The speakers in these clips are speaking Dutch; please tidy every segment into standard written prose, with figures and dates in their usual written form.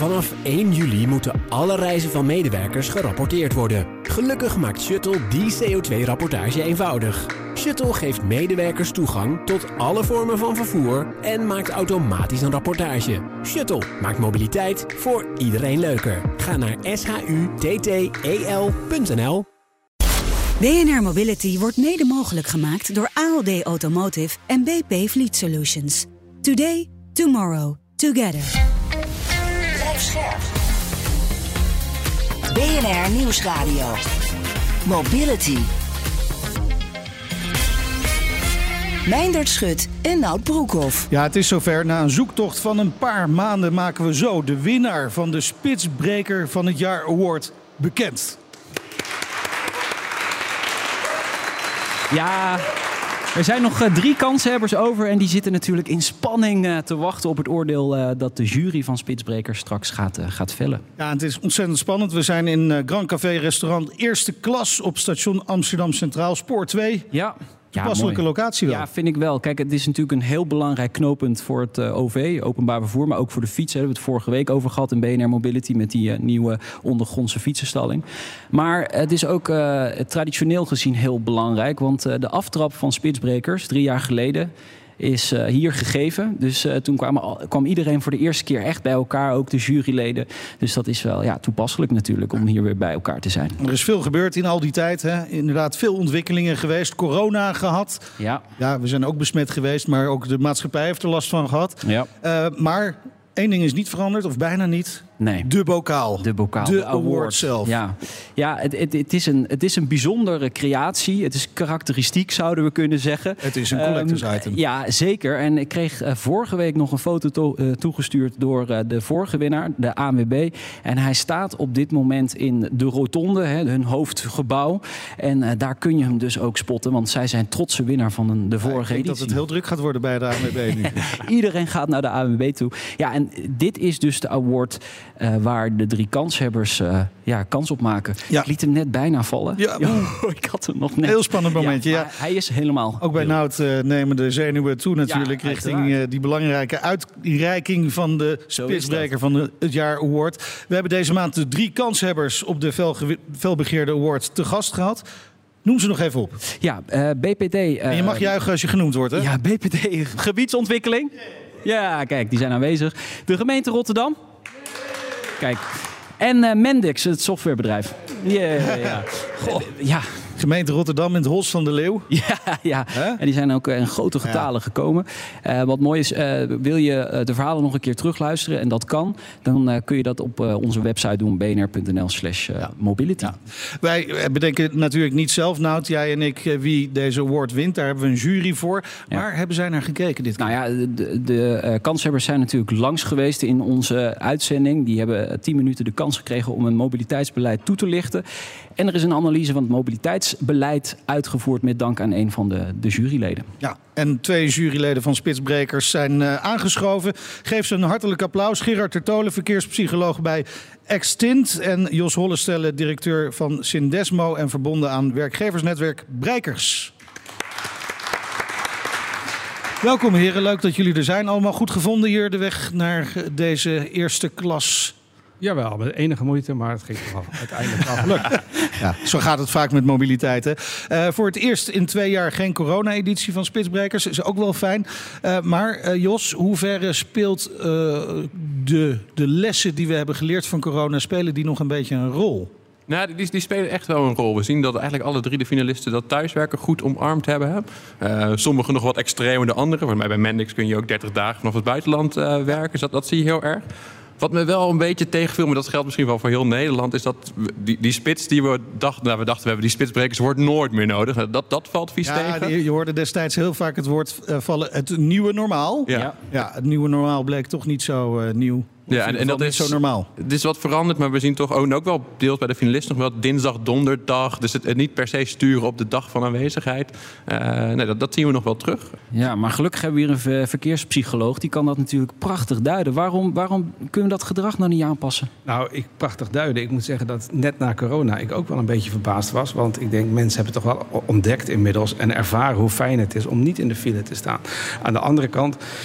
Vanaf 1 juli moeten alle reizen van medewerkers gerapporteerd worden. Gelukkig maakt Shuttle die CO2-rapportage eenvoudig. Shuttle geeft medewerkers toegang tot alle vormen van vervoer en maakt automatisch een rapportage. Shuttle maakt mobiliteit voor iedereen leuker. Ga naar shutttel.nl. BNR Mobility wordt mede mogelijk gemaakt door ALD Automotive en BP Fleet Solutions. Today, tomorrow, together. Blijf scherp. BNR Nieuwsradio. Mobility. Meindert Schut en Nout Broekhoff. Ja, het is zover. Na een zoektocht van een paar maanden maken we zo de winnaar van de Spitsbreker van het Jaar Award bekend. Ja, er zijn nog 3 kanshebbers over en die zitten natuurlijk in spanning te wachten op het oordeel dat de jury van Spitsbreker straks gaat vellen. Ja, het is ontzettend spannend. We zijn in Grand Café Restaurant Eerste Klas op station Amsterdam Centraal, spoor 2. Ja. Toepasselijke locatie wel. Ja, vind ik wel. Kijk, het is natuurlijk een heel belangrijk knooppunt voor het OV, openbaar vervoer, maar ook voor de fiets. Daar hebben we het vorige week over gehad in BNR Mobility met die nieuwe ondergrondse fietsenstalling. Maar het is ook traditioneel gezien heel belangrijk, want de aftrap van Spitsbrekers 3 jaar geleden is hier gegeven. Dus toen kwam iedereen voor de eerste keer echt bij elkaar, ook de juryleden. Dus dat is wel toepasselijk natuurlijk om hier weer bij elkaar te zijn. Er is veel gebeurd in al die tijd. Hè? Inderdaad, veel ontwikkelingen geweest. Corona gehad. Ja, we zijn ook besmet geweest, maar ook de maatschappij heeft er last van gehad. Ja. Maar één ding is niet veranderd, of bijna niet. Nee. De bokaal. De award zelf. Ja, het is een bijzondere creatie. Het is karakteristiek, zouden we kunnen zeggen. Het is een collectors item. Ja, zeker. En ik kreeg vorige week nog een foto toegestuurd door de vorige winnaar, de ANWB. En hij staat op dit moment in de rotonde, hun hoofdgebouw. En daar kun je hem dus ook spotten, want zij zijn trotse winnaar van de vorige editie. Ik denk dat het heel druk gaat worden bij de ANWB nu. Iedereen gaat naar de ANWB toe. Ja, en dit is dus de award waar de 3 kanshebbers kans op maken. Ja. Ik liet hem net bijna vallen. Ja. Ik had hem nog net. Heel spannend momentje. Ja, hij is helemaal. Ook bij Nout nemen de zenuwen toe natuurlijk richting die belangrijke uitreiking van de Spitsbreker van het Jaar Award. We hebben deze maand de 3 kanshebbers op de felbegeerde award te gast gehad. Noem ze nog even op. Ja, BPD. En je mag juichen als je genoemd wordt, hè? Ja, BPD gebiedsontwikkeling. Ja, kijk, die zijn aanwezig. De gemeente Rotterdam. Kijk. En Mendix, het softwarebedrijf. Ja. Gemeente Rotterdam in het Hos van de Leeuw. Ja. En die zijn ook in grote getalen gekomen. Wat mooi is, wil je de verhalen nog een keer terugluisteren, en dat kan, dan kun je dat op onze website doen, bnr.nl/mobility. Ja. Wij bedenken natuurlijk niet zelf, Nout, jij en ik, wie deze award wint. Daar hebben we een jury voor. Maar hebben zij naar gekeken dit keer? Nou ja, de kanshebbers zijn natuurlijk langs geweest in onze uitzending. Die hebben 10 minuten de kans gekregen om een mobiliteitsbeleid toe te lichten. En er is een analyse van het mobiliteitsbeleid uitgevoerd met dank aan een van de juryleden. Ja, en 2 juryleden van Spitsbrekers zijn aangeschoven. Geef ze een hartelijk applaus. Gerard Tertolen, verkeerspsycholoog bij Extint. En Jos Hollestelle, directeur van Syndesmo en verbonden aan werkgeversnetwerk Breikers. Welkom heren, leuk dat jullie er zijn. Allemaal goed gevonden hier de weg naar deze eerste klas? Jawel, met enige moeite, maar het ging toch uiteindelijk wel gelukt. Ja, zo gaat het vaak met mobiliteit. Hè. Voor het eerst in 2 jaar geen corona-editie van Spitsbrekers. Is ook wel fijn. Maar Jos, hoe ver speelt de lessen die we hebben geleerd van corona, spelen die nog een beetje een rol? Nou, die spelen echt wel een rol. We zien dat eigenlijk alle 3 de finalisten dat thuiswerken goed omarmd hebben. Sommigen nog wat extremer dan anderen. Volgens mij bij Mendix kun je ook 30 dagen vanaf het buitenland werken. Dus dat zie je heel erg. Wat me wel een beetje tegenviel, maar dat geldt misschien wel voor heel Nederland, is dat die spits die we dachten, we hebben die spitsbrekers, wordt nooit meer nodig. Dat valt vies tegen. Je hoorde destijds heel vaak het woord vallen, het nieuwe normaal. Ja, het nieuwe normaal bleek toch niet zo nieuw. Ja, en dat is zo normaal. Het is wat veranderd, maar we zien toch ook wel deels bij de finalisten nog wel dinsdag, donderdag. Dus het niet per se sturen op de dag van aanwezigheid. Dat zien we nog wel terug. Ja, maar gelukkig hebben we hier een verkeerspsycholoog. Die kan dat natuurlijk prachtig duiden. Waarom kunnen we dat gedrag nou niet aanpassen? Nou, prachtig duiden. Ik moet zeggen dat net na corona ik ook wel een beetje verbaasd was. Want ik denk, mensen hebben toch wel ontdekt inmiddels en ervaren hoe fijn het is om niet in de file te staan. Aan de andere kant,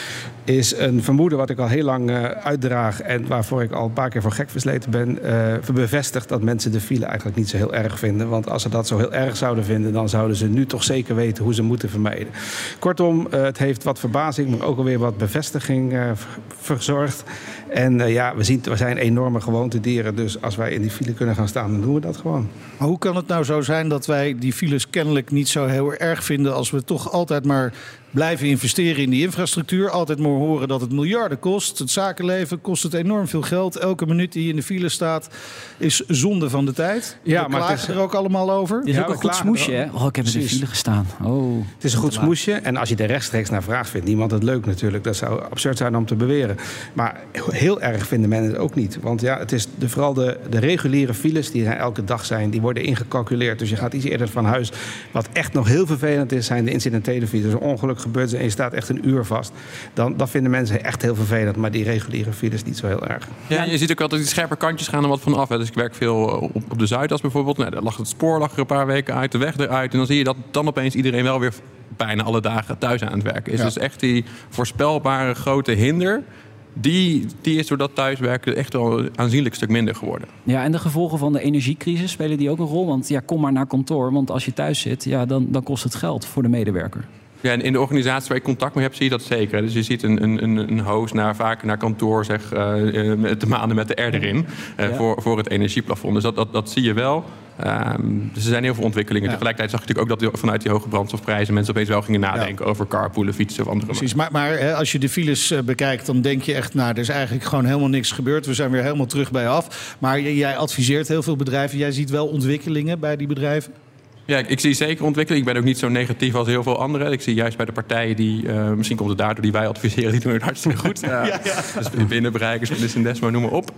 is een vermoeden wat ik al heel lang uitdraag en waarvoor ik al een paar keer voor gek versleten ben, bevestigd dat mensen de file eigenlijk niet zo heel erg vinden. Want als ze dat zo heel erg zouden vinden, dan zouden ze nu toch zeker weten hoe ze moeten vermijden. Kortom, het heeft wat verbazing, maar ook alweer wat bevestiging verzorgd. En we zijn enorme gewoontedieren, dus als wij in die file kunnen gaan staan, dan doen we dat gewoon. Maar hoe kan het nou zo zijn dat wij die files kennelijk niet zo heel erg vinden als we toch altijd maar blijven investeren in die infrastructuur. Altijd maar horen dat het miljarden kost. Het zakenleven kost het enorm veel geld. Elke minuut die in de file staat is zonde van de tijd. We klagen er ook allemaal over. Het is ook een goed smoesje, hè? Oh, ik heb in de file gestaan. Oh, het is een goed smoesje. En als je er rechtstreeks naar vraagt, vindt niemand het leuk natuurlijk. Dat zou absurd zijn om te beweren. Maar heel erg vinden mensen het ook niet. Want het is vooral de reguliere files die er elke dag zijn, die worden ingecalculeerd. Dus je gaat iets eerder van huis. Wat echt nog heel vervelend is, zijn de incidentele files. Een ongeluk gebeurt en je staat echt een uur vast. Dan vinden mensen echt heel vervelend. Maar die reguliere files niet zo heel erg. Ja, je ziet ook altijd die scherpe kantjes gaan er wat van af. Hè. Dus ik werk veel op de Zuidas bijvoorbeeld. Nou, daar lag het spoor er een paar weken uit, de weg eruit. En dan zie je dat dan opeens iedereen wel weer bijna alle dagen thuis aan het werken is. Ja. Dus echt die voorspelbare grote hinder, die is door dat thuiswerken echt wel een aanzienlijk stuk minder geworden. Ja, en de gevolgen van de energiecrisis, spelen die ook een rol? Want kom maar naar kantoor, want als je thuis zit, dan kost het geld voor de medewerker. Ja, en in de organisatie waar je contact mee hebt, zie je dat zeker. Dus je ziet een host vaak naar kantoor, te maanden met de R erin voor het energieplafond. Dus dat zie je wel. Dus er zijn heel veel ontwikkelingen. Tegelijkertijd zag je natuurlijk ook dat vanuit die hoge brandstofprijzen mensen opeens wel gingen nadenken over carpoolen, fietsen of andere. Precies, maar als je de files bekijkt, dan denk je echt, er is eigenlijk gewoon helemaal niks gebeurd. We zijn weer helemaal terug bij af. Maar jij adviseert heel veel bedrijven. Jij ziet wel ontwikkelingen bij die bedrijven? Ja, ik zie zeker ontwikkeling. Ik ben ook niet zo negatief als heel veel anderen. Ik zie juist bij de partijen die, misschien komt het daardoor die wij adviseren, die doen het hartstikke goed. Dus binnenbereikers, binnen Syndesmo, noem maar op.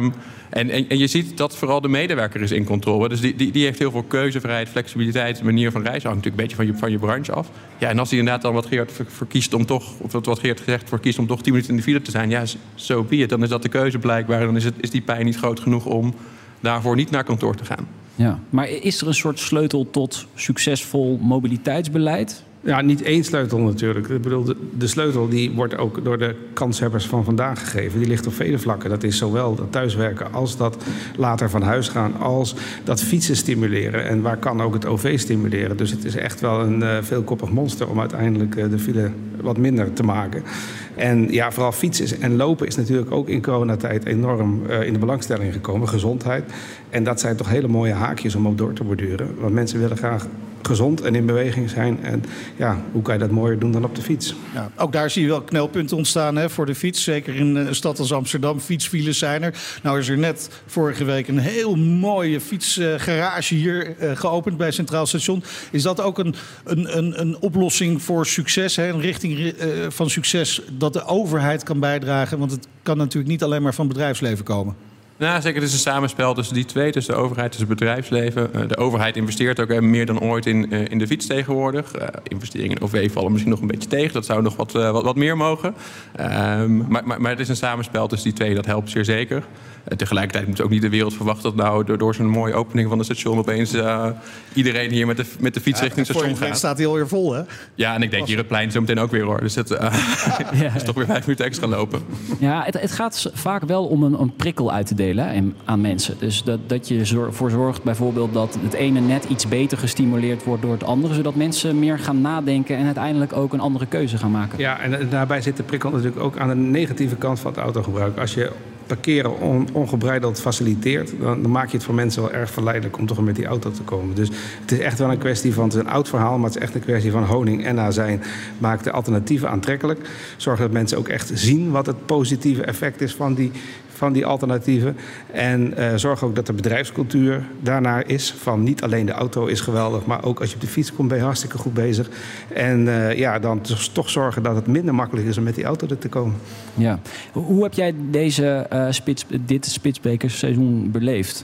En je ziet dat vooral de medewerker is in controle. Dus die heeft heel veel keuzevrijheid, flexibiliteit, manier van reizen. Hangt natuurlijk een beetje van je branche af. Ja, en als hij inderdaad dan wat Geert verkiest om toch, of wat Geert gezegd verkiest om toch 10 minuten in de file te zijn, ja, so be it. Dan is dat de keuze blijkbaar. Dan is die pijn niet groot genoeg om daarvoor niet naar kantoor te gaan. Ja, maar is er een soort sleutel tot succesvol mobiliteitsbeleid? Ja, niet één sleutel natuurlijk. Ik bedoel, de sleutel die wordt ook door de kanshebbers van vandaag gegeven. Die ligt op vele vlakken. Dat is zowel dat thuiswerken als dat later van huis gaan, als dat fietsen stimuleren. En waar kan ook het OV stimuleren. Dus het is echt wel een veelkoppig monster om uiteindelijk de file wat minder te maken. En vooral fietsen en lopen is natuurlijk ook in coronatijd enorm in de belangstelling gekomen. Gezondheid. En dat zijn toch hele mooie haakjes om op door te borduren. Want mensen willen graag gezond en in beweging zijn. En hoe kan je dat mooier doen dan op de fiets? Ja, ook daar zie je wel knelpunten ontstaan voor de fiets. Zeker in een stad als Amsterdam. Fietsfiles zijn er. Nou is er net vorige week een heel mooie fietsgarage hier geopend bij Centraal Station. Is dat ook een oplossing voor succes? Een richting van succes dat de overheid kan bijdragen? Want het kan natuurlijk niet alleen maar van het bedrijfsleven komen. Nou, zeker. Het is een samenspel tussen die twee, tussen de overheid en het bedrijfsleven. De overheid investeert ook meer dan ooit in de fiets tegenwoordig. Investeringen in OV vallen misschien nog een beetje tegen. Dat zou nog wat meer mogen. Maar het is een samenspel tussen die twee. Dat helpt zeer zeker. Tegelijkertijd moet ook niet de wereld verwachten dat door zo'n mooie opening van het station opeens iedereen hier met de fiets richting het station gaat. Staat hij alweer vol, hè? Ja, en ik denk hier het plein zo meteen ook weer, hoor. Dus het is toch weer 5 minuten extra lopen. Ja, het gaat vaak wel om een prikkel uit te delen aan mensen. Dus dat je ervoor zorgt bijvoorbeeld dat het ene net iets beter gestimuleerd wordt door het andere, zodat mensen meer gaan nadenken en uiteindelijk ook een andere keuze gaan maken. Ja, en daarbij zit de prikkel natuurlijk ook aan de negatieve kant van het autogebruik. Als je parkeren ongebreideld faciliteert, dan maak je het voor mensen wel erg verleidelijk om toch met die auto te komen. Dus het is echt wel een kwestie van, het is een oud verhaal, maar het is echt een kwestie van honing en azijn. Maak de alternatieven aantrekkelijk. Zorg dat mensen ook echt zien wat het positieve effect is van die alternatieven. En zorg ook dat de bedrijfscultuur daarnaar is. Van niet alleen de auto is geweldig, maar ook als je op de fiets komt ben je hartstikke goed bezig. En dan toch zorgen dat het minder makkelijk is om met die auto er te komen. Ja. Hoe heb jij dit Spitsbrekersseizoen beleefd?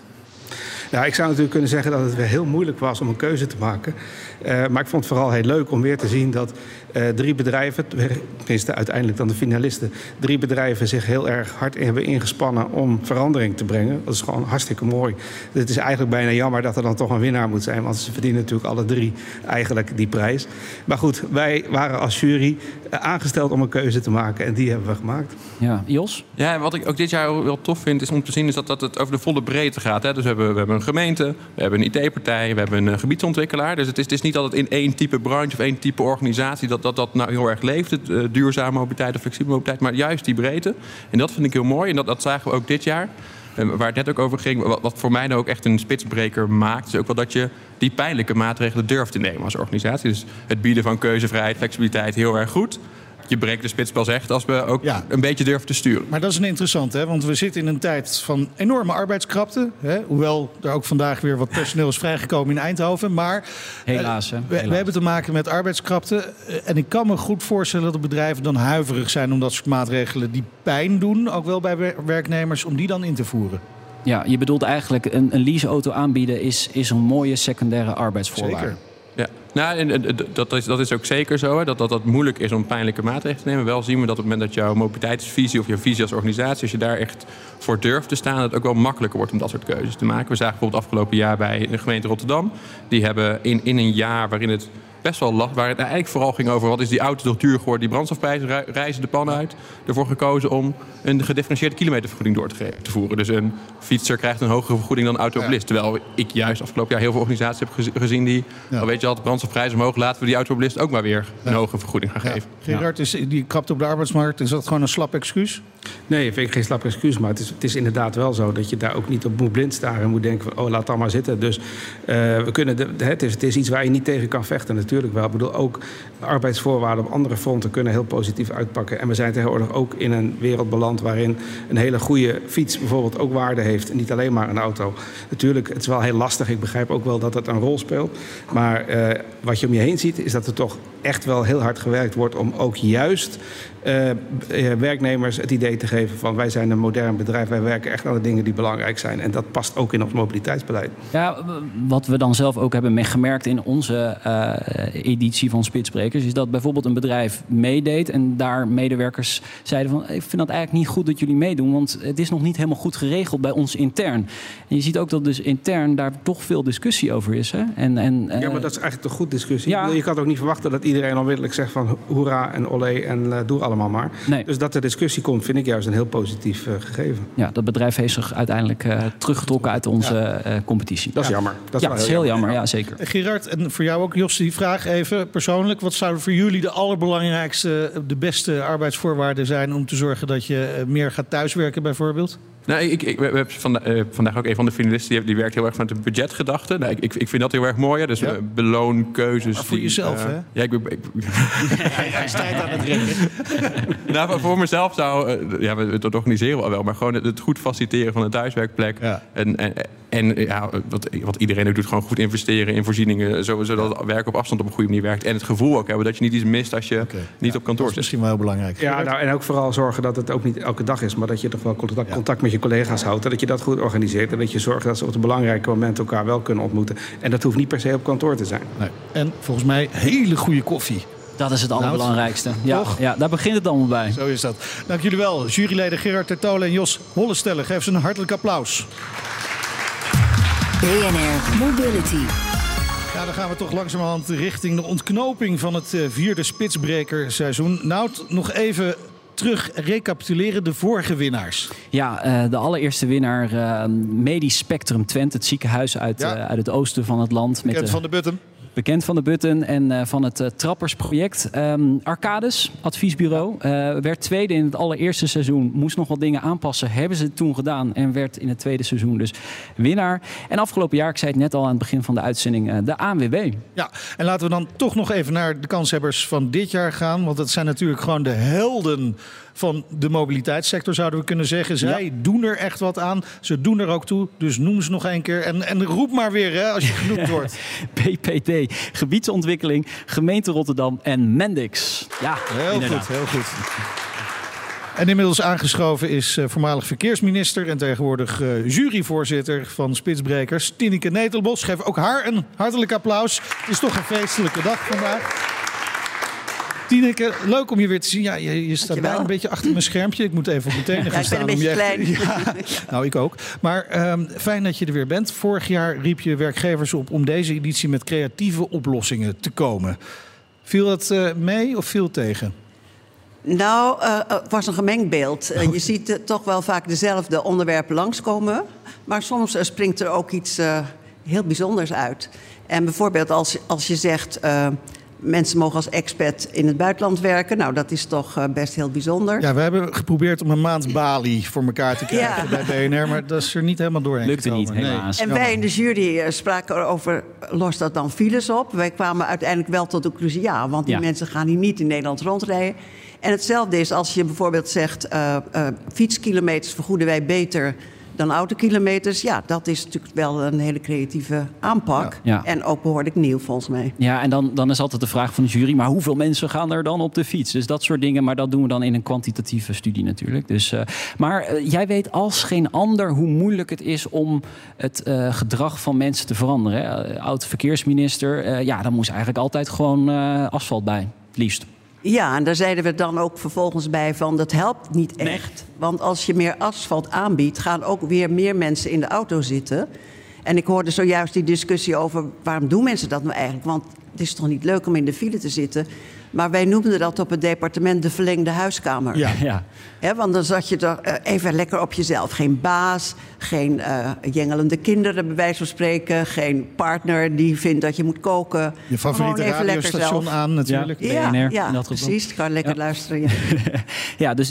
Nou, ik zou natuurlijk kunnen zeggen dat het weer heel moeilijk was om een keuze te maken. Maar ik vond het vooral heel leuk om weer te zien dat 3 bedrijven, tenminste uiteindelijk dan de finalisten, 3 bedrijven zich heel erg hard hebben ingespannen om verandering te brengen. Dat is gewoon hartstikke mooi. Het is eigenlijk bijna jammer dat er dan toch een winnaar moet zijn, want ze verdienen natuurlijk alle 3 eigenlijk die prijs. Maar goed, wij waren als jury aangesteld om een keuze te maken en die hebben we gemaakt. Ja, Jos? Ja, wat ik ook dit jaar wel tof vind is om te zien is dat het over de volle breedte gaat. Hè? Dus we hebben een gemeente, we hebben een IT-partij, we hebben een gebiedsontwikkelaar. Dus het is niet dat het in één type branche of één type organisatie dat nou heel erg leeft. Het duurzame mobiliteit of flexibele mobiliteit, maar juist die breedte. En dat vind ik heel mooi en dat zagen we ook dit jaar. Waar het net ook over ging, wat voor mij nou ook echt een spitsbreker maakt, is ook wel dat je die pijnlijke maatregelen durft te nemen als organisatie. Dus het bieden van keuzevrijheid, flexibiliteit heel erg goed. Je breekt de spits pas echt als we ook een beetje durven te sturen. Maar dat is een interessant, hè? Want we zitten in een tijd van enorme arbeidskrapte. Hè? Hoewel er ook vandaag weer wat personeel is vrijgekomen in Eindhoven. Maar helaas, hè? We hebben te maken met arbeidskrapte. En ik kan me goed voorstellen dat bedrijven dan huiverig zijn om dat soort maatregelen die pijn doen, ook wel bij werknemers, om die dan in te voeren. Ja, je bedoelt eigenlijk een leaseauto aanbieden is een mooie secundaire arbeidsvoorwaarde. Zeker. Ja, nou, en dat is ook zeker zo. Hè, dat moeilijk is om pijnlijke maatregelen te nemen. Wel zien we dat op het moment dat jouw mobiliteitsvisie of jouw visie als organisatie, als je daar echt voor durft te staan, dat het ook wel makkelijker wordt om dat soort keuzes te maken. We zagen bijvoorbeeld afgelopen jaar bij de gemeente Rotterdam. Die hebben in een jaar waarin het best wel lastig, waar het eigenlijk vooral ging over wat is die auto toch duur geworden, die brandstofprijzen reizen de pan uit, ervoor gekozen om een gedifferentieerde kilometervergoeding door te voeren. Dus een fietser krijgt een hogere vergoeding dan een automobilist. Terwijl ik juist afgelopen jaar heel veel organisaties heb gezien die, weet je al, de brandstofprijzen omhoog, laten we die automobilist ook maar weer een hogere vergoeding gaan geven. Gerard, die krapte op de arbeidsmarkt, is dat gewoon een slap excuus? Nee, vind ik geen slap excuus, maar het is inderdaad wel zo dat je daar ook niet op moet blind staren en moet denken van, laat dat maar zitten. Dus we kunnen het is iets waar je niet tegen kan vechten, natuurlijk wel. Ik bedoel, ook arbeidsvoorwaarden op andere fronten kunnen heel positief uitpakken. En we zijn tegenwoordig ook in een wereld beland waarin een hele goede fiets bijvoorbeeld ook waarde heeft en niet alleen maar een auto. Natuurlijk, het is wel heel lastig. Ik begrijp ook wel dat het een rol speelt. Maar wat je om je heen ziet, is dat er toch echt wel heel hard gewerkt wordt om ook juist werknemers het idee te geven van wij zijn een modern bedrijf, wij werken echt aan de dingen die belangrijk zijn. En dat past ook in ons mobiliteitsbeleid. Ja, wat we dan zelf ook hebben gemerkt in onze editie van Spitsbrekers, is dat bijvoorbeeld een bedrijf meedeed en daar medewerkers zeiden van, ik vind dat eigenlijk niet goed dat jullie meedoen, want het is nog niet helemaal goed geregeld bij ons intern. En je ziet ook dat dus intern daar toch veel discussie over is. Hè? Ja, maar dat is eigenlijk toch goed discussie. Ja. Je kan ook niet verwachten dat iedereen onmiddellijk zegt van hoera en olé en doe allemaal maar. Nee. Dus dat er discussie komt, vind ik juist een heel positief gegeven. Ja, dat bedrijf heeft zich uiteindelijk teruggetrokken uit onze competitie. Dat is jammer. Dat is heel jammer, ja zeker. Gerard, en voor jou ook, Jos, die vraag even persoonlijk. Wat zouden voor jullie de allerbelangrijkste, de beste arbeidsvoorwaarden zijn om te zorgen dat je meer gaat thuiswerken bijvoorbeeld? Nou, we hebben vandaag ook een van de finalisten die werkt heel erg vanuit de budgetgedachte. Nou, ik vind dat heel erg mooi. Hè? Dus beloonkeuzes. Maar voor jezelf, hè? Ja, hij stijgt aan het rennen. Nou, voor mezelf zou, we dat organiseren wel, maar gewoon het goed faciliteren van een thuiswerkplek. Ja. En wat iedereen ook doet, gewoon goed investeren in voorzieningen, zodat werk op afstand op een goede manier werkt. En het gevoel ook hebben dat je niet iets mist als je niet op kantoor zit. Dat is misschien wel heel belangrijk. Ja, nou, en ook vooral zorgen dat het ook niet elke dag is, maar dat je toch wel contact met je collega's houdt. En dat je dat goed organiseert. En dat je zorgt dat ze op de belangrijke momenten elkaar wel kunnen ontmoeten. En dat hoeft niet per se op kantoor te zijn. Nee. En volgens mij hele goede koffie. Dat is het allerbelangrijkste. Ja, daar begint het allemaal bij. Zo is dat. Dank jullie wel. Juryleden Gerard Tertolen en Jos Hollestelle. Geef ze een hartelijk applaus. BNR Mobility. Ja, dan gaan we toch langzamerhand richting de ontknoping van het 4e Spitsbrekerseizoen. Nout, nog even terug recapituleren de vorige winnaars. Ja, de allereerste winnaar Medisch Spectrum Twente, het ziekenhuis uit het oosten van het land. Bekend van de Button. Bekend van de Button en van het Trappersproject. Arcadis, adviesbureau, werd tweede in het allereerste seizoen. Moest nog wat dingen aanpassen, hebben ze toen gedaan. En werd in het tweede seizoen dus winnaar. En afgelopen jaar, ik zei het net al aan het begin van de uitzending, de ANWB. Ja, en laten we dan toch nog even naar de kanshebbers van dit jaar gaan. Want dat zijn natuurlijk gewoon de helden van de mobiliteitssector, zouden we kunnen zeggen. Zij doen er echt wat aan. Ze doen er ook toe. Dus noem ze nog één keer. En roep maar weer, hè, als je genoemd wordt. BPT, Gebiedsontwikkeling, Gemeente Rotterdam en Mendix. Ja, heel inderdaad. Goed, heel goed. En inmiddels aangeschoven is voormalig verkeersminister en tegenwoordig juryvoorzitter van Spitsbrekers, Tineke Netelbos. Geef ook haar een hartelijk applaus. Het is toch een feestelijke dag vandaag. Tineke, leuk om je weer te zien. Ja, je staat bijna een beetje achter mijn schermpje. Ik moet even op mijn tenen gaan staan. Ik ben een beetje klein. Ja, nou, ik ook. Maar fijn dat je er weer bent. Vorig jaar riep je werkgevers op om deze editie met creatieve oplossingen te komen. Viel het mee of viel tegen? Nou, het was een gemengd beeld. Je ziet toch wel vaak dezelfde onderwerpen langskomen. Maar soms springt er ook iets heel bijzonders uit. En bijvoorbeeld als je zegt... mensen mogen als expat in het buitenland werken. Nou, dat is toch best heel bijzonder. Ja, we hebben geprobeerd om een maand Bali voor elkaar te krijgen bij BNR... maar dat is er niet helemaal doorheen Lukte gekomen. niet, helaas. En wij in de jury spraken erover, lost dat dan files op? Wij kwamen uiteindelijk wel tot de conclusie, ja, want die mensen gaan hier niet in Nederland rondrijden. En hetzelfde is als je bijvoorbeeld zegt, fietskilometers vergoeden wij beter dan autokilometers. Ja, dat is natuurlijk wel een hele creatieve aanpak. Ja. En ook behoorlijk nieuw volgens mij. Ja, en dan is altijd de vraag van de jury... maar hoeveel mensen gaan er dan op de fiets? Dus dat soort dingen, maar dat doen we dan in een kwantitatieve studie natuurlijk. Dus, maar jij weet als geen ander hoe moeilijk het is... om het gedrag van mensen te veranderen. Oud-verkeersminister, daar moest eigenlijk altijd gewoon asfalt bij, het liefst. Ja, en daar zeiden we dan ook vervolgens bij van... dat helpt niet echt. Nee. Want als je meer asfalt aanbiedt... gaan ook weer meer mensen in de auto zitten. En ik hoorde zojuist die discussie over... waarom doen mensen dat nou eigenlijk? Want het is toch niet leuk om in de file te zitten... Maar wij noemden dat op het departement de verlengde huiskamer. Ja. Want dan zat je er even lekker op jezelf. Geen baas, geen jengelende kinderen bij wijze van spreken... geen partner die vindt dat je moet koken. Je favoriete radiostation aan natuurlijk. Ja, precies. Ik kan lekker luisteren. Ja, ja dus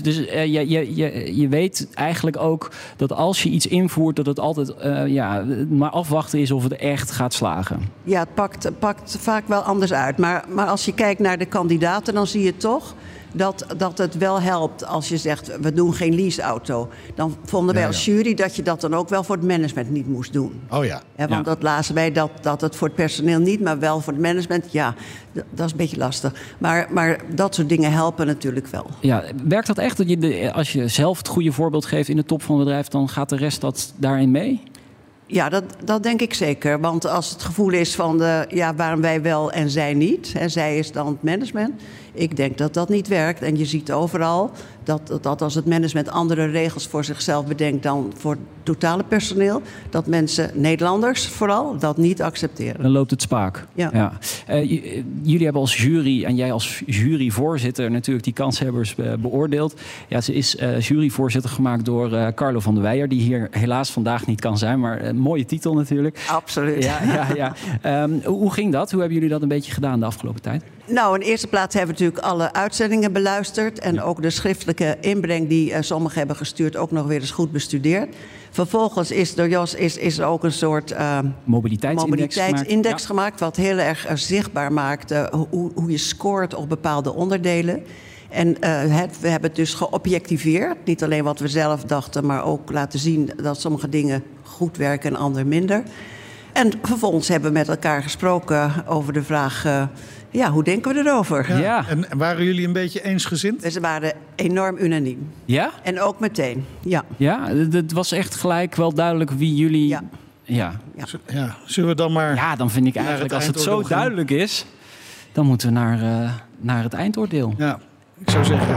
je weet eigenlijk ook dat als je iets invoert... dat het altijd maar afwachten is of het echt gaat slagen. Ja, het pakt vaak wel anders uit. Maar als je kijkt naar de kandidaten, dan zie je toch dat het wel helpt als je zegt... we doen geen leaseauto. Dan vonden wij als jury dat je dat dan ook wel voor het management niet moest doen. Oh ja. Want dat lazen wij dat het voor het personeel niet, maar wel voor het management. Ja, dat is een beetje lastig. Maar dat soort dingen helpen natuurlijk wel. Ja, werkt dat echt? Als je zelf het goede voorbeeld geeft in de top van het bedrijf... dan gaat de rest dat daarin mee? Ja, dat denk ik zeker. Want als het gevoel is van waarom wij wel en zij niet... en zij is dan het management... ik denk dat dat niet werkt. En je ziet overal dat als het management andere regels voor zichzelf bedenkt... dan voor het totale personeel... dat mensen, Nederlanders vooral, dat niet accepteren. Dan loopt het spaak. Ja. Jullie hebben als jury en jij als juryvoorzitter... natuurlijk die kanshebbers beoordeeld. Ja, ze is juryvoorzitter gemaakt door Carlo van der Weijer... die hier helaas vandaag niet kan zijn, maar een mooie titel natuurlijk. Absoluut. Ja. Hoe ging dat? Hoe hebben jullie dat een beetje gedaan de afgelopen tijd? Nou, in eerste plaats hebben we natuurlijk alle uitzendingen beluisterd... en ook de schriftelijke inbreng die sommigen hebben gestuurd... ook nog weer eens goed bestudeerd. Vervolgens is door Jos is er ook een soort mobiliteitsindex gemaakt... wat heel erg zichtbaar maakt hoe je scoort op bepaalde onderdelen... En we hebben het dus geobjectiveerd. Niet alleen wat we zelf dachten, maar ook laten zien... dat sommige dingen goed werken en andere minder. En vervolgens hebben we met elkaar gesproken over de vraag... hoe denken we erover? Ja. En waren jullie een beetje eensgezind? Ze waren enorm unaniem. Ja? En ook meteen, ja. Ja, het was echt gelijk wel duidelijk wie jullie... Ja. Zullen we dan maar... Ja, dan vind ik eigenlijk, als het zo duidelijk is... dan moeten we naar het eindoordeel. Ja. Ik zou zeggen,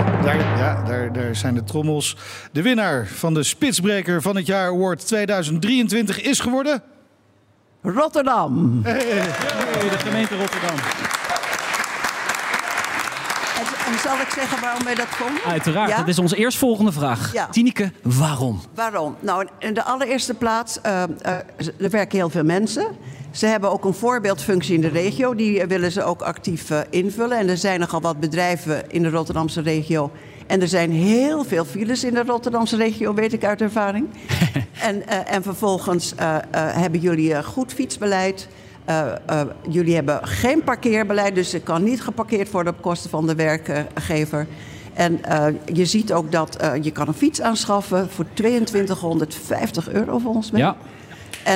daar zijn de trommels. De winnaar van de Spitsbreker van het jaar Award 2023 is geworden... Rotterdam. Hey, de gemeente Rotterdam. En zal ik zeggen waarom wij dat vonden? Uiteraard, dat is onze eerstvolgende vraag. Ja. Tineke, waarom? Waarom? Nou, in de allereerste plaats, er werken heel veel mensen. Ze hebben ook een voorbeeldfunctie in de regio. Die willen ze ook actief invullen. En er zijn nogal wat bedrijven in de Rotterdamse regio. En er zijn heel veel files in de Rotterdamse regio, weet ik uit ervaring. En vervolgens hebben jullie goed fietsbeleid. Jullie hebben geen parkeerbeleid, dus er kan niet geparkeerd worden op kosten van de werkgever. En je ziet ook dat je kan een fiets aanschaffen voor €2250 volgens mij. Ja.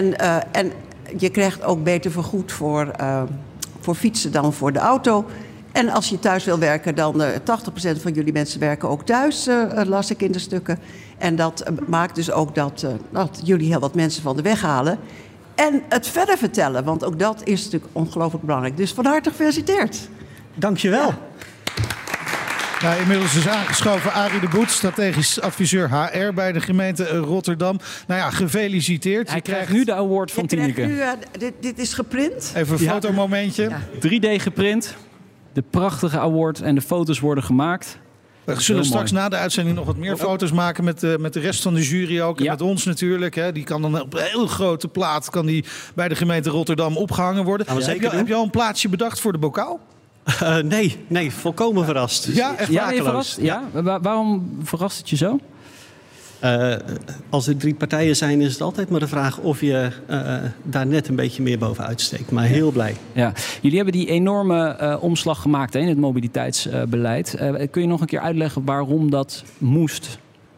En je krijgt ook beter vergoed voor fietsen dan voor de auto. En als je thuis wil werken, dan 80% van jullie mensen werken ook thuis, las ik in de stukken. En dat maakt dus ook dat jullie heel wat mensen van de weg halen. En het verder vertellen, want ook dat is natuurlijk ongelooflijk belangrijk. Dus van harte gefeliciteerd. Dank je wel. Ja. Nou, inmiddels is aangeschoven Arie de Boet, strategisch adviseur HR bij de gemeente Rotterdam. Nou ja, gefeliciteerd. Hij krijgt nu de award van Tineke. Dit is geprint. Even een fotomomentje. Ja. 3D geprint. De prachtige award en de foto's worden gemaakt. We zullen straks na de uitzending nog wat meer foto's maken met de rest van de jury ook. En met ons natuurlijk. Hè. Die kan dan op een heel grote plaat bij de gemeente Rotterdam opgehangen worden. Heb je al een plaatsje bedacht voor de bokaal? Nee, volkomen verrast. Dus ja, echt verrast? Ja? Waarom verrast het je zo? Als er 3 partijen zijn, is het altijd maar de vraag of je daar net een beetje meer bovenuit steekt. Maar heel blij. Ja. Jullie hebben die enorme omslag gemaakt in het mobiliteitsbeleid. Kun je nog een keer uitleggen waarom dat moest?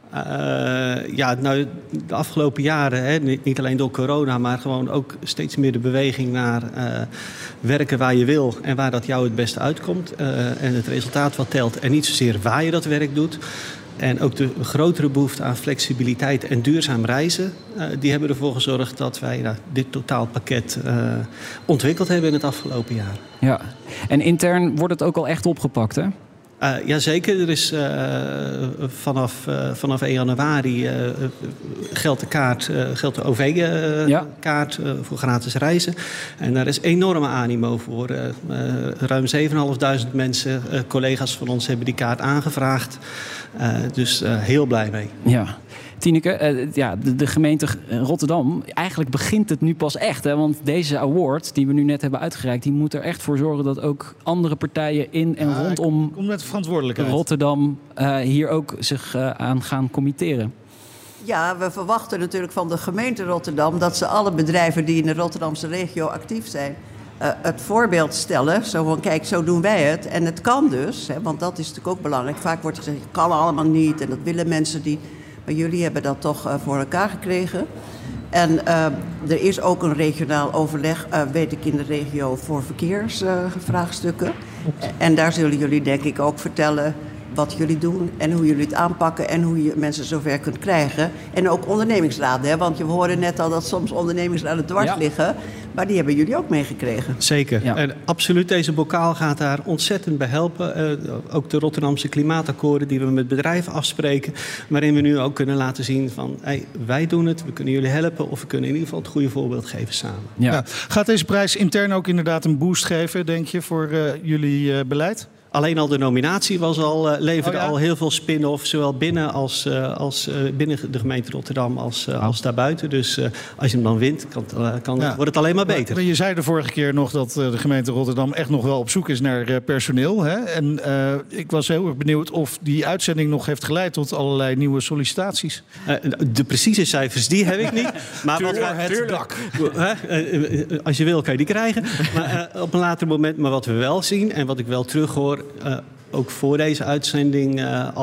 De afgelopen jaren, niet alleen door corona, maar gewoon ook steeds meer de beweging naar werken waar je wil en waar dat jou het beste uitkomt. En het resultaat wat telt en niet zozeer waar je dat werk doet. En ook de grotere behoefte aan flexibiliteit en duurzaam reizen, die hebben ervoor gezorgd dat wij dit totaalpakket ontwikkeld hebben in het afgelopen jaar. Ja, en intern wordt het ook al echt opgepakt, hè? Jazeker, er is vanaf 1 januari geldt de OV-kaart voor gratis reizen. En daar is enorme animo voor. Ruim 7.500 mensen, collega's van ons, hebben die kaart aangevraagd. Dus heel blij mee. Ja. Tineke, de gemeente Rotterdam, eigenlijk begint het nu pas echt. Hè? Want deze award die we nu net hebben uitgereikt, die moet er echt voor zorgen dat ook andere partijen in en rondom met verantwoordelijkheid. Rotterdam hier ook zich aan gaan committeren. Ja, we verwachten natuurlijk van de gemeente Rotterdam dat ze alle bedrijven die in de Rotterdamse regio actief zijn, het voorbeeld stellen. Zo van, kijk, zo doen wij het. En het kan dus, hè, want dat is natuurlijk ook belangrijk. Vaak wordt gezegd, het kan allemaal niet en dat willen mensen die... Maar jullie hebben dat toch voor elkaar gekregen. En er is ook een regionaal overleg, weet ik, in de regio voor verkeersvraagstukken. En daar zullen jullie denk ik ook vertellen wat jullie doen en hoe jullie het aanpakken en hoe je mensen zover kunt krijgen. En ook ondernemingsraden, hè? Want je hoorde net al dat soms ondernemingsraden dwars liggen. Maar die hebben jullie ook meegekregen. Zeker. Ja. En absoluut, deze bokaal gaat daar ontzettend bij helpen. Ook de Rotterdamse klimaatakkoorden die we met bedrijven afspreken. Waarin we nu ook kunnen laten zien van, wij doen het, we kunnen jullie helpen. Of we kunnen in ieder geval het goede voorbeeld geven samen. Ja. Ja. Gaat deze prijs intern ook inderdaad een boost geven, denk je, voor jullie beleid? Alleen al de nominatie leverde al heel veel spin-off, zowel binnen als binnen de gemeente Rotterdam als daarbuiten. Dus als je hem dan wint, wordt het alleen maar beter. Maar je zei de vorige keer nog dat de gemeente Rotterdam echt nog wel op zoek is naar personeel. Hè? En ik was heel erg benieuwd of die uitzending nog heeft geleid tot allerlei nieuwe sollicitaties. De precieze cijfers, die heb ik niet. Maar het dak. Als je wil, kan je die krijgen. Maar op een later moment. Maar wat we wel zien en wat ik wel terughoor, ook voor deze uitzending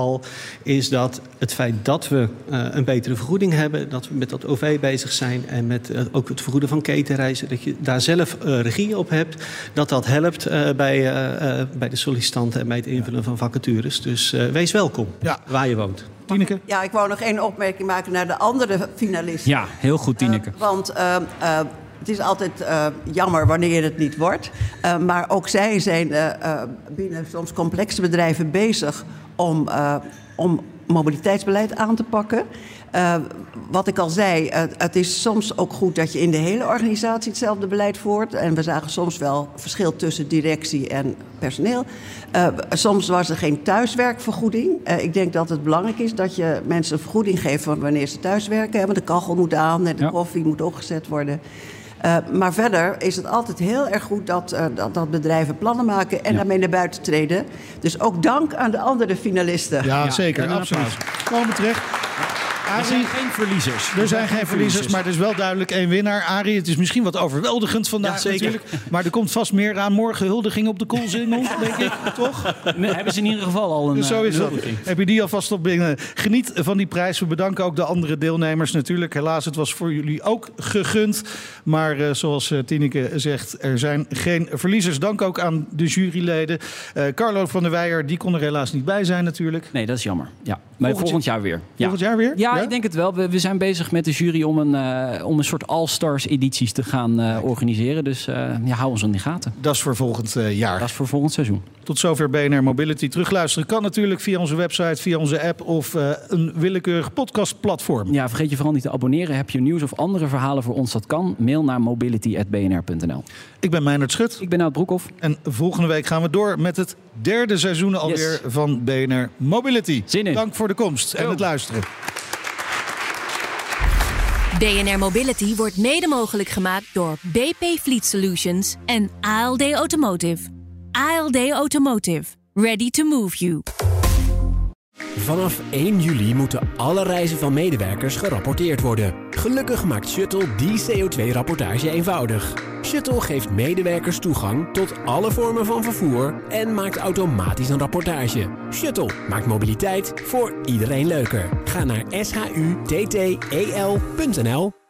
is dat het feit dat we een betere vergoeding hebben, dat we met dat OV bezig zijn en met ook het vergoeden van ketenreizen, dat je daar zelf regie op hebt, dat helpt bij de sollicitanten en bij het invullen van vacatures. Dus wees welkom waar je woont. Tineke? Ja, ik wou nog één opmerking maken naar de andere finalisten. Ja, heel goed, Tineke. Want het is altijd jammer wanneer het niet wordt. Maar ook zij zijn binnen soms complexe bedrijven bezig om mobiliteitsbeleid aan te pakken. Wat ik al zei, het is soms ook goed dat je in de hele organisatie hetzelfde beleid voert. En we zagen soms wel verschil tussen directie en personeel. Soms was er geen thuiswerkvergoeding. Ik denk dat het belangrijk is dat je mensen een vergoeding geeft van wanneer ze thuiswerken. Want de kachel moet aan en de koffie moet opgezet worden. Maar verder is het altijd heel erg goed dat bedrijven plannen maken en daarmee naar buiten treden. Dus ook dank aan de andere finalisten. Ja, zeker. Absoluut. Komen we terecht. Er zijn geen verliezers. Er zijn geen verliezers, maar er is wel duidelijk één winnaar. Arie, het is misschien wat overweldigend vandaag natuurlijk. Maar er komt vast meer aan. Morgen huldiging op de Koolsingel, denk ik, toch? Nee, hebben ze in ieder geval al een Zo is dat. huldiging. Heb je die alvast op binnen? Geniet van die prijs. We bedanken ook de andere deelnemers natuurlijk. Helaas, het was voor jullie ook gegund. Maar zoals Tineke zegt, er zijn geen verliezers. Dank ook aan de juryleden. Carlo van der Weijer, die kon er helaas niet bij zijn natuurlijk. Nee, dat is jammer. Ja. Maar volgend jaar weer. Volgend jaar weer? Ja, ik denk het wel. We zijn bezig met de jury om een soort All-Stars edities te gaan organiseren. Dus hou ons in de gaten. Dat is voor volgend jaar. Dat is voor volgend seizoen. Tot zover BNR Mobility. Terugluisteren kan natuurlijk via onze website, via onze app of een willekeurig podcastplatform. Ja, vergeet je vooral niet te abonneren. Heb je nieuws of andere verhalen voor ons? Dat kan. Mail naar mobility@bnr.nl. Ik ben Meindert Schut. Ik ben Nout Broekhoff. En volgende week gaan we door met het derde seizoen alweer van BNR Mobility. Zin in. Dank voor de komst en het luisteren. BNR Mobility wordt mede mogelijk gemaakt door BP Fleet Solutions en ALD Automotive. ALD Automotive. Ready to move you. Vanaf 1 juli moeten alle reizen van medewerkers gerapporteerd worden. Gelukkig maakt Shuttle die CO2-rapportage eenvoudig. Shuttle geeft medewerkers toegang tot alle vormen van vervoer en maakt automatisch een rapportage. Shuttle maakt mobiliteit voor iedereen leuker. Ga naar shutttel.nl.